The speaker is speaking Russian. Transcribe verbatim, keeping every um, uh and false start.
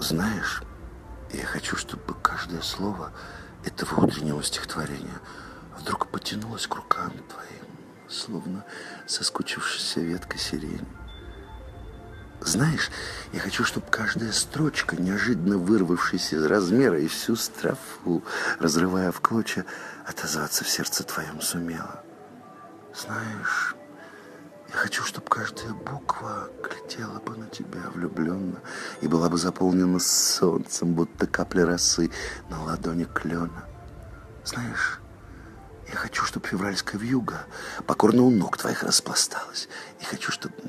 Знаешь, я хочу, чтобы каждое слово этого утреннего стихотворения вдруг потянулось к рукам твоим, словно соскучившаяся ветка сирени. Знаешь, я хочу, чтобы каждая строчка, неожиданно вырвавшаяся из размера, и всю строфу, разрывая в клочья, отозваться в сердце твоем сумела. Знаешь, я хочу, чтобы каждая буква глядела бы на тебя влюбленно и была бы заполнена солнцем, будто капля росы на ладони клена. Знаешь, я хочу, чтобы февральская вьюга покорно у ног твоих распласталась. И хочу, чтобы